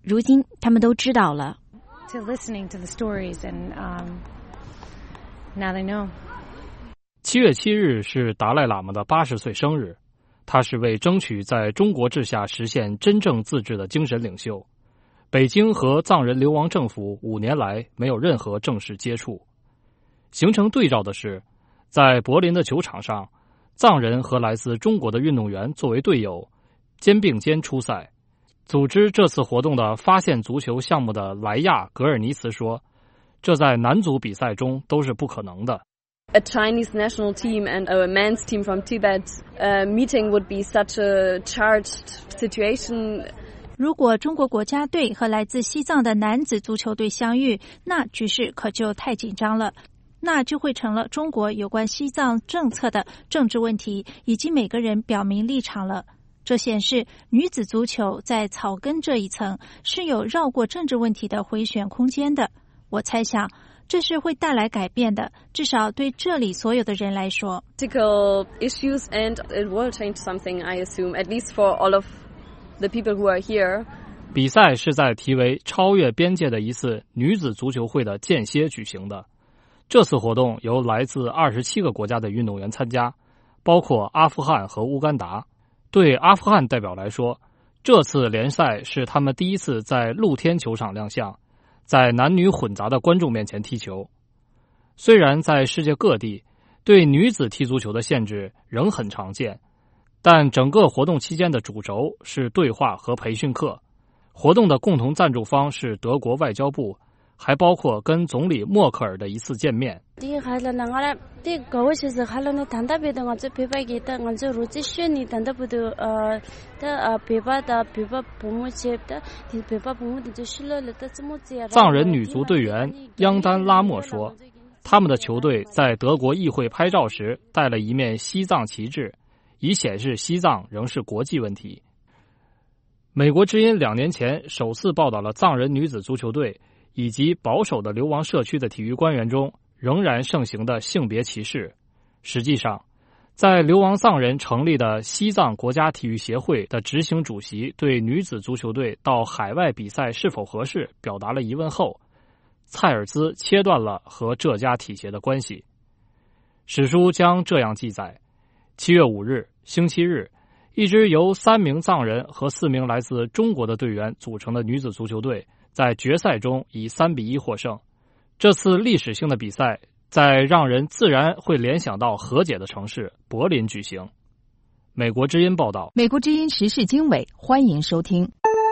如今他们都知道了。 To listening to the stories and now they know. 7月7日是达赖喇嘛的80岁生日，他是为争取在中国治下实现真正自治的精神领袖。北京和藏人流亡政府5年来没有任何正式接触。形成对照的是，在柏林的球场上，藏人和来自中国的运动员作为队友，肩并肩出赛。组织这次活动的发现足球项目的莱亚·格尔尼茨说，这在男足比赛中都是不可能的。 A Chinese national team and a men's team from Tibet meeting would be such a charged situation. 如果中国国家队和来自西藏的男子足球队相遇，那局势可就太紧张了，那就会成了中国有关西藏政策的政治问题，以及每个人表明立场了。这显示女子足球在草根这一层是有绕过政治问题的回旋空间的。我猜想这是会带来改变的，至少对这里所有的人来说。 Political issues and it will change something, I assume, at least for all of the people who are here. 比赛是在题为超越边界的一次女子足球会的间歇举行的。这次活动由来自27个国家的运动员参加，包括阿富汗和乌干达。对阿富汗代表来说，这次联赛是他们第一次在露天球场亮相，在男女混杂的观众面前踢球。虽然在世界各地对女子踢足球的限制仍很常见，但整个活动期间的主轴是对话和培训课。活动的共同赞助方是德国外交部，还包括跟总理默克尔的一次见面。藏人女足队员央丹拉莫说，他们的球队在德国议会拍照时带了一面西藏旗帜，以显示西藏仍是国际问题。美国之音2年前首次报道了藏人女子足球队以及保守的流亡社区的体育官员中仍然盛行的性别歧视。实际上，在流亡藏人成立的西藏国家体育协会的执行主席对女子足球队到海外比赛是否合适表达了疑问后，蔡尔兹切断了和这家体协的关系。史书将这样记载：7月5日，星期日，一支由3名藏人和4名来自中国的队员组成的女子足球队在决赛中以3-1获胜。这次历史性的比赛在让人自然会联想到和解的城市柏林举行。美国之音报道。 美国之音时事经纬，欢迎收听。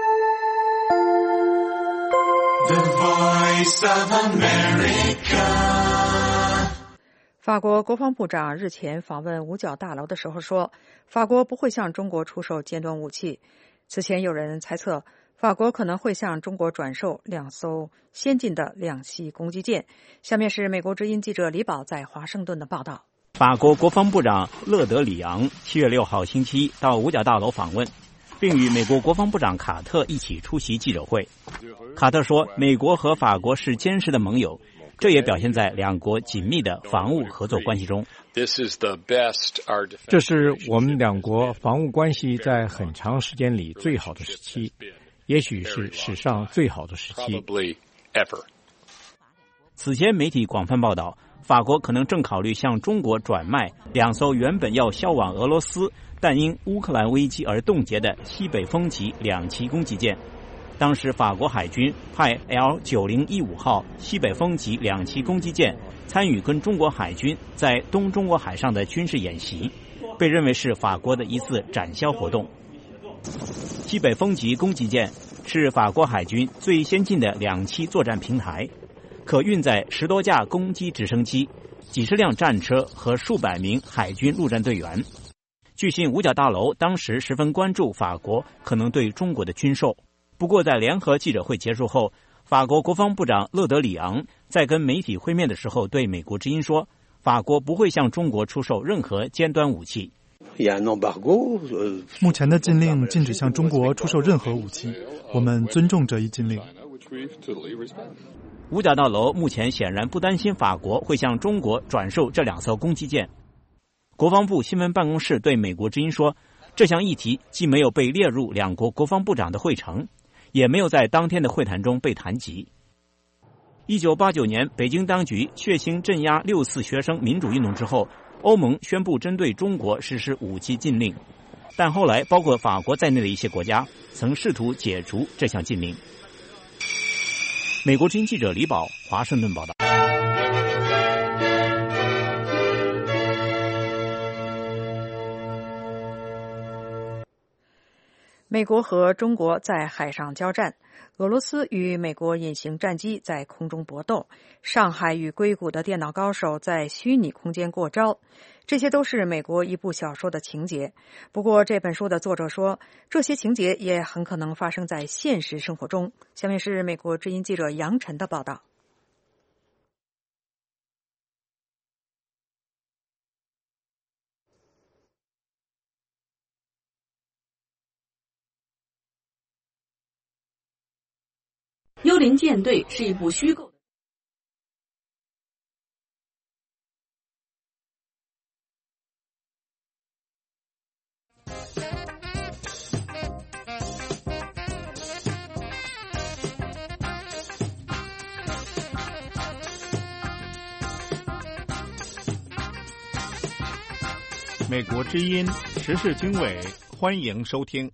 The Voice of America。法国国防部长日前访问五角大楼的时候说，法国不会向中国出售尖端武器。此前有人猜测，法国可能会向中国转售2艘先进的两栖攻击舰。下面是美国之音记者李宝在华盛顿的报道。 法国国防部长勒德里昂7月6号星期一到五角大楼访问，并与美国国防部长卡特一起出席记者会。卡特说，美国和法国是坚实的盟友，这也表现在两国紧密的防务合作关系中。 这是我们两国防务关系在很长时间里最好的时期，也许是史上最好的时期。 此前媒体广泛报道，法国可能正考虑向中国转卖2艘原本要销往俄罗斯，但因乌克兰危机而冻结的西北风级两栖攻击舰。当时法国海军派 L9015 号西北风级两栖攻击舰参与跟中国海军在东中国海上的军事演习，被认为是法国的一次展销活动。西北风级攻击舰是法国海军最先进的两栖作战平台，可运载10多架攻击直升机、几十辆战车和数百名海军陆战队员。据信五角大楼当时十分关注法国可能对中国的军售。不过在联合记者会结束后，法国国防部长勒德里昂在跟媒体会面的时候对美国之音说，法国不会向中国出售任何尖端武器。 目前的禁令禁止向中国出售任何武器，我们尊重这一禁令。 五角大楼目前显然不担心法国会向中国转售这2艘攻击舰。国防部新闻办公室对美国之音说，这项议题既没有被列入两国国防部长的会程， 也没有在当天的会谈中被谈及。1989年，北京当局血腥镇压6·4学生民主运动之后，欧盟宣布针对中国实施武器禁令，但后来包括法国在内的一些国家曾试图解除这项禁令。美国之音记者李宝，华盛顿报道。 美国和中国在海上交战，俄罗斯与美国隐形战机在空中搏斗，上海与硅谷的电脑高手在虚拟空间过招，这些都是美国一部小说的情节。不过这本书的作者说，这些情节也很可能发生在现实生活中。下面是美国之音记者杨晨的报道。 幽灵舰队是一部虚构的。 美国之音时事经纬，欢迎收听。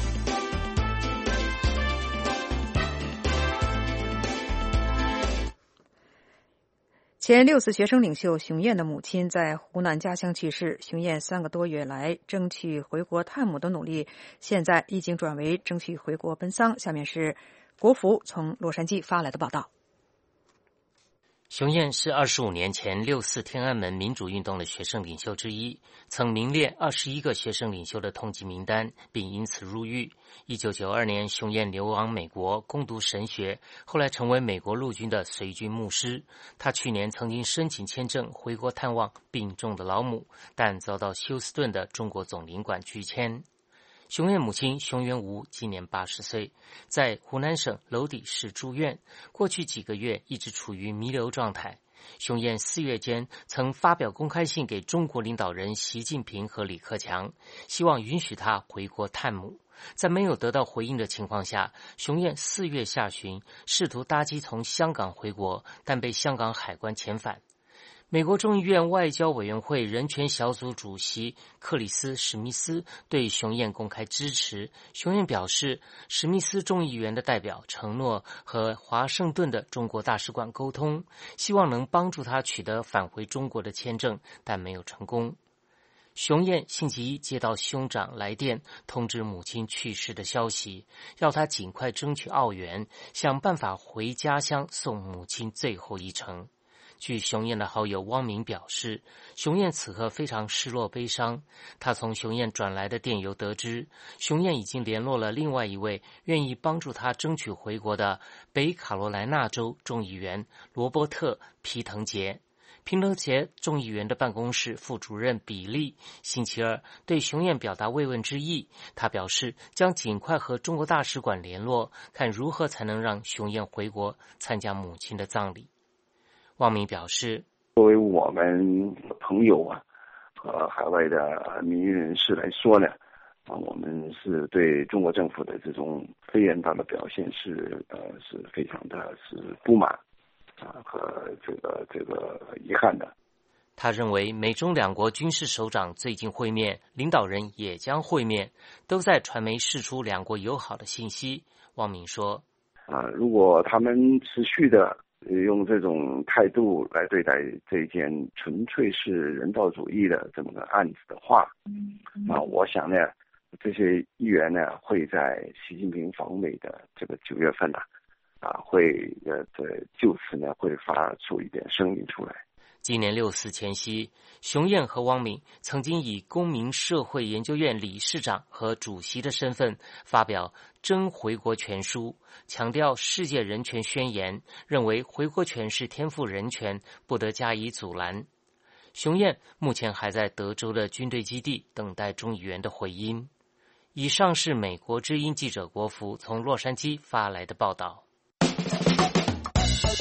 前6·4学生领袖熊燕的母亲在湖南家乡去世，熊燕3个多月来争取回国探母的努力，现在已经转为争取回国奔丧。下面是国福从洛杉矶发来的报道。 熊燕是25年前6·4天安门民主运动的学生领袖之一，曾名列21个学生领袖的通缉名单，并因此入狱。1992年，熊燕流亡美国攻读神学，后来成为美国陆军的随军牧师。他去年曾经申请签证回国探望病重的老母，但遭到休斯顿的中国总领馆拒签。熊燕母亲熊元吾今年80岁，在湖南省娄底市住院，过去几个月一直处于弥留状态。熊燕4月间曾发表公开信给中国领导人习近平和李克强，希望允许他回国探母。在没有得到回应的情况下，熊燕4月下旬试图搭机从香港回国，但被香港海关遣返。美国众议院外交委员会人权小组主席克里斯·史密斯对熊燕公开支持。熊燕表示，史密斯众议员的代表承诺和华盛顿的中国大使馆沟通，希望能帮助他取得返回中国的签证，但没有成功。熊燕星期一接到兄长来电，通知母亲去世的消息，要他尽快争取澳元，想办法回家乡送母亲最后一程。据熊燕的好友汪明表示，熊燕此刻非常失落悲伤。他从熊燕转来的电邮得知，熊燕已经联络了另外一位愿意帮助他争取回国的北卡罗来纳州众议员罗伯特·皮滕杰。皮滕杰众议员的办公室副主任比利星期二对熊燕表达慰问之意，他表示将尽快和中国大使馆联络，看如何才能让熊燕回国参加母亲的葬礼。汪明表示， 作为我们朋友和海外的民运人士来说呢，我们是对中国政府的这种非人道的表现是非常的是不满和这个遗憾的。 他认为美中两国军事首长最近会面，领导人也将会面，都在传媒释出两国友好的信息。汪明说， 如果他们持续的用这种态度来对待这件纯粹是人道主义的这么个案子的话，我想呢，这些议员呢会在习近平访美的这个9月份会就此呢会发出一点声音出来。 今年6·4前夕，熊燕和汪明曾经以公民社会研究院理事长和主席的身份发表真回国权书，强调世界人权宣言，认为回国权是天赋人权，不得加以阻拦。熊燕目前还在德州的军队基地等待众议员的回音。以上是美国之音记者国福从洛杉矶发来的报道。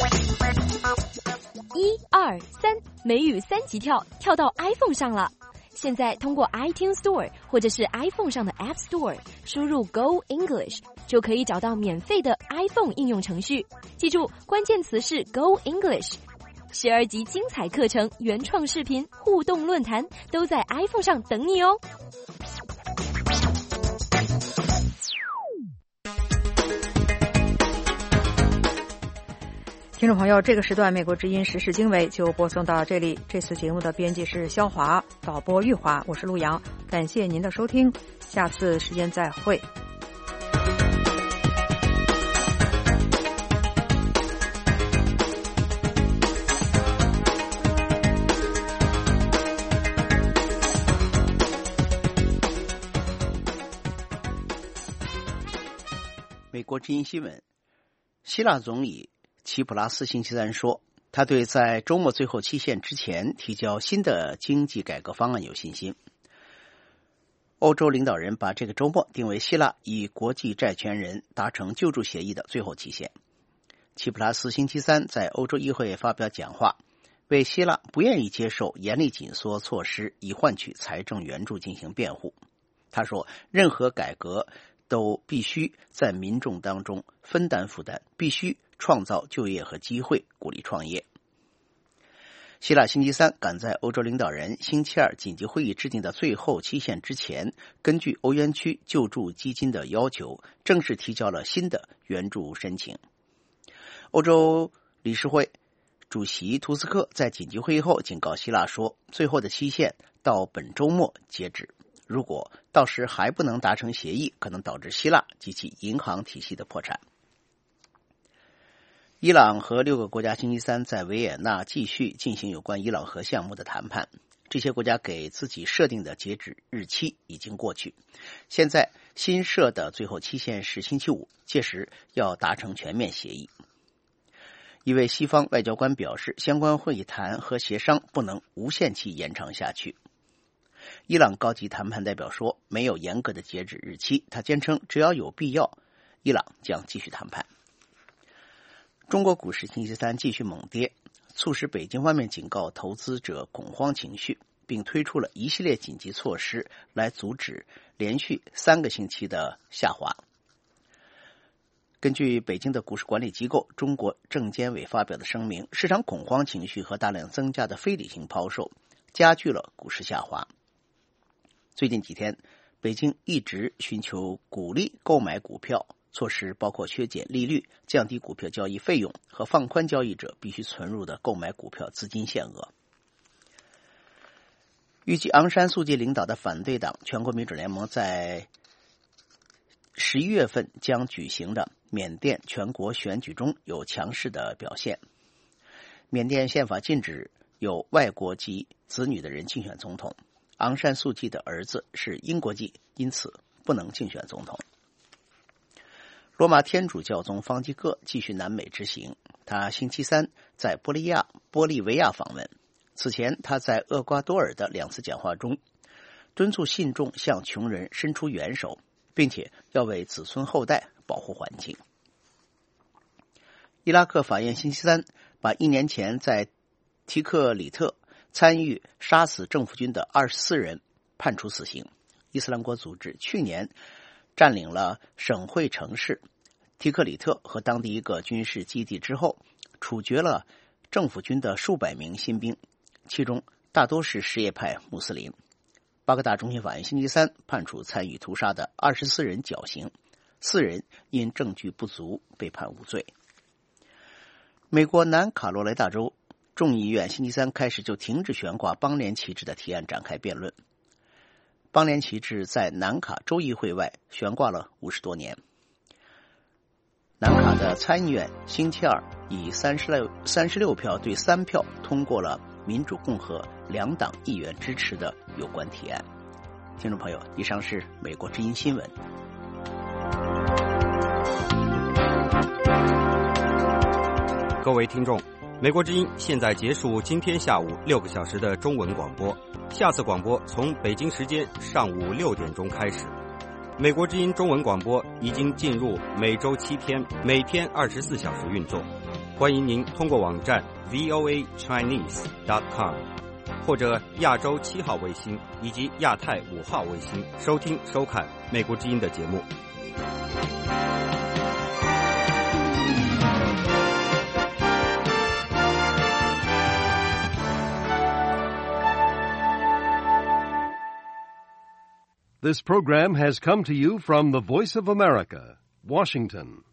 1、2、3，美语3级跳到 iPhone 上了。 现在通过 iTunes Store 或者是 iPhone 上的 App Store 输入 Go English 就可以找到免费的 iPhone 应用程序。记住，关键词是 Go English。12集精彩课程、原创视频、互动论坛都在 iPhone 上等你哦。 听众朋友，这个时段美国之音时事经纬就播送到这里。这次节目的编辑是肖华，导播玉华，我是陆阳，感谢您的收听，下次时间再会。 美国之音新闻，希腊总理齐普拉斯星期三说，他对在周末最后期限之前提交新的经济改革方案有信心。欧洲领导人把这个周末定为希腊与国际债权人达成救助协议的最后期限。齐普拉斯星期三在欧洲议会发表讲话，为希腊不愿意接受严厉紧缩措施以换取财政援助进行辩护。他说，任何改革都必须在民众当中分担负担，必须创造就业和机会，鼓励创业。希腊星期三赶在欧洲领导人星期二紧急会议制定的最后期限之前，根据欧元区救助基金的要求，正式提交了新的援助申请。欧洲理事会主席图斯克在紧急会议后警告希腊说，最后的期限到本周末截止，如果到时还不能达成协议，可能导致希腊及其银行体系的破产。伊朗和6个国家星期三在维也纳继续进行有关伊朗核项目的谈判，这些国家给自己设定的截止日期已经过去，现在新设的最后期限是星期五，届时要达成全面协议。一位西方外交官表示，相关会谈和协商不能无限期延长下去。伊朗高级谈判代表说，没有严格的截止日期，他坚称只要有必要，伊朗将继续谈判。中国股市星期三继续猛跌，促使北京方面警告投资者恐慌情绪，并推出了一系列紧急措施来阻止连续3个星期的下滑。根据北京的股市管理机构中国证监委发表的声明，市场恐慌情绪和大量增加的非理性抛售加剧了股市下滑。最近几天，北京一直寻求鼓励购买股票，措施包括削减利率、降低股票交易费用和放宽交易者必须存入的购买股票资金限额。预计昂山素季领导的反对党全国民主联盟在11月份将举行的缅甸全国选举中有强势的表现。缅甸宪法禁止有外国籍子女的人竞选总统，昂山素季的儿子是英国籍，因此不能竞选总统。罗马天主教宗方济各继续南美之行，他星期三在玻利维亚访问。此前他在厄瓜多尔的2次讲话中敦促信众向穷人伸出援手，并且要为子孙后代保护环境。伊拉克法院星期三把1年前在提克里特参与杀死政府军的24人判处死刑。伊斯兰国组织去年占领了省会城市提克里特和当地一个军事基地之后，处决了政府军的数百名新兵，其中大多是什叶派穆斯林。巴格达中心法院星期三判处参与屠杀的24人绞刑，4人因证据不足被判无罪。美国南卡罗来纳州众议院星期三开始就停止悬挂邦联旗帜的提案展开辩论。邦联旗帜在南卡州议会外悬挂了50多年。南卡的参议院星期二以36票对3票通过了民主共和2党议员支持的有关提案。听众朋友，以上是美国之音新闻。 各位听众，美国之音现在结束今天下午6个小时的中文广播，下次广播从北京时间上午6点钟开始。美国之音中文广播已经进入每周7天，每天24小时运作。欢迎您通过网站 voachinese.com 或者亚洲7号卫星以及亚太5号卫星收听收看美国之音的节目。 This program has come to you from the Voice of America, Washington.